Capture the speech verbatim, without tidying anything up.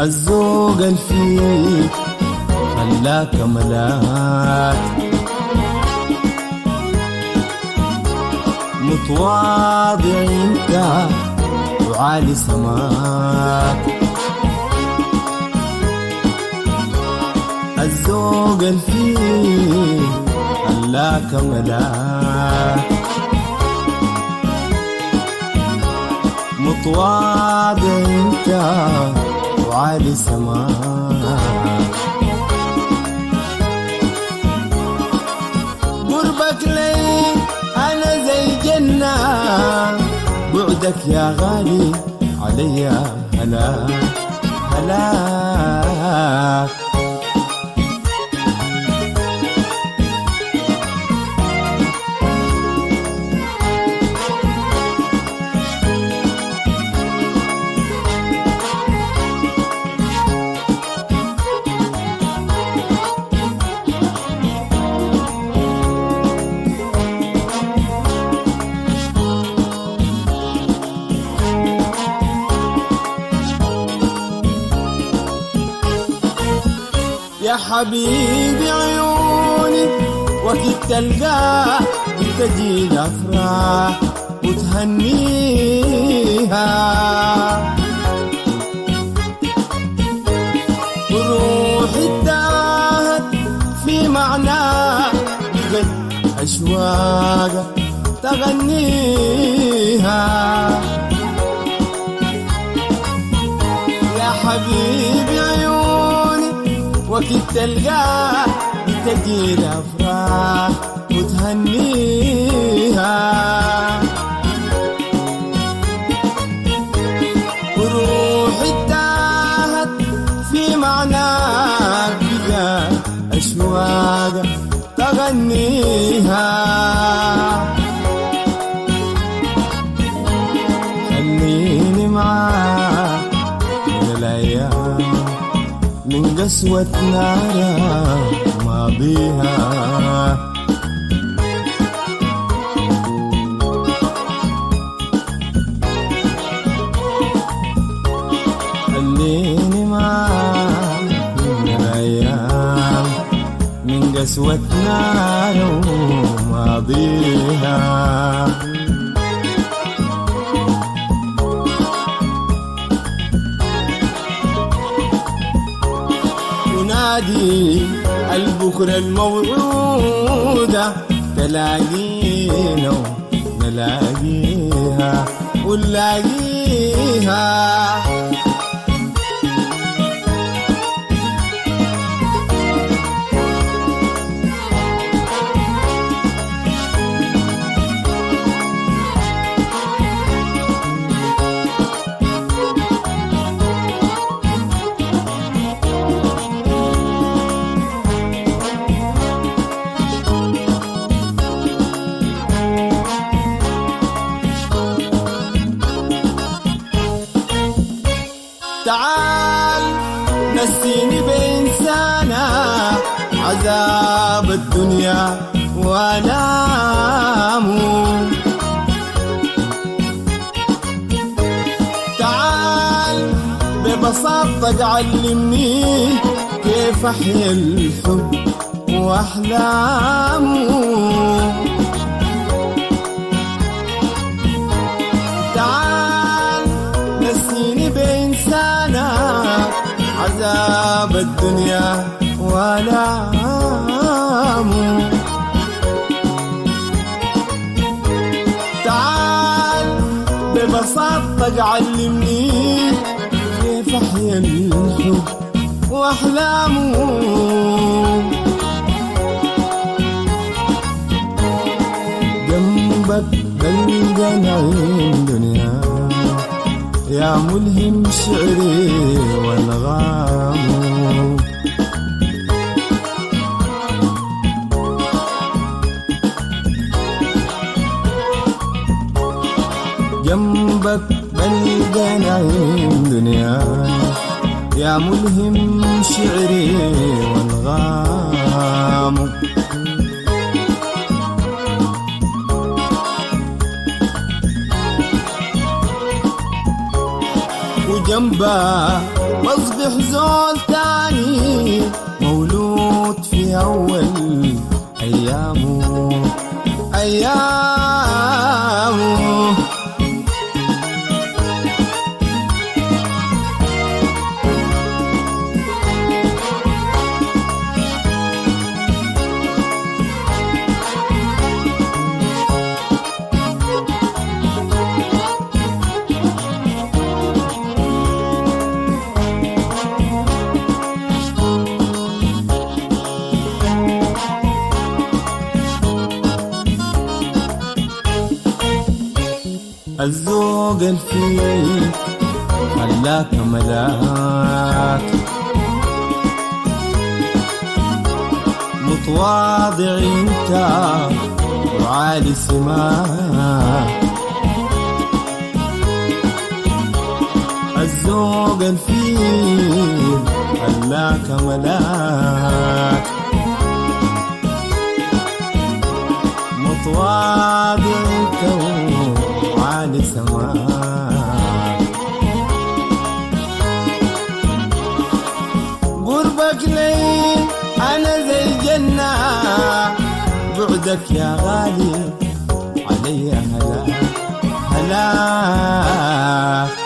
الذوق الفيك خلاك ملاك، متواضع انت وعالي سماك. الذوق الفيك خلاك ملاك، متواضع انت وعالي سماك. قربك لي انا زي جنة، بعدك يا غالي عليا هلاك هلاك. يا حبيبي عيوني وقت تلقاه بتجي الافراح وتهنيها، وروحي تاهت في معناه بقت اشواقك تغنيها. يا حبيبي عيوني وقت تلقاه بتجي الافراح وتهنيها، وروحي تاهت في معناك بقى اشواقك تغنيها. خليني معاك من الايام، من قسوة نارها ماضيها. خليني معاك من الأيام، من قسوة نارها ماضيها. نادي البكرة الموعودة، تلاقينا ونلاقيها ونلاقيها. تعال نسيني بإنسانة عذاب الدنيا وآلامه. تعال ببساطتك علمني كيف أحيا الحب وأحلامه. تعال نسيني بإنسانة عذاب الدنيا وآلامه. تعال ببساطتك علمني كيف أحيا الحب وأحلامه. جنبك بلقى نعيم دنيا، يا ملهم شعري وانغامه. جنبك بلقى نعيم دنيا، يا ملهم شعري وانغامه. جنبه بصبح زول تاني مولود في أول أيامه أيامه. الذوق الفيه خلاك ملاك متواضع انت وعالي سماك. الذوق الفيه خلاك ملاك متواضع انت وعالي سماك. قربك لي أنا زي جنة بعدك يا غالي علي هلاك هلاك.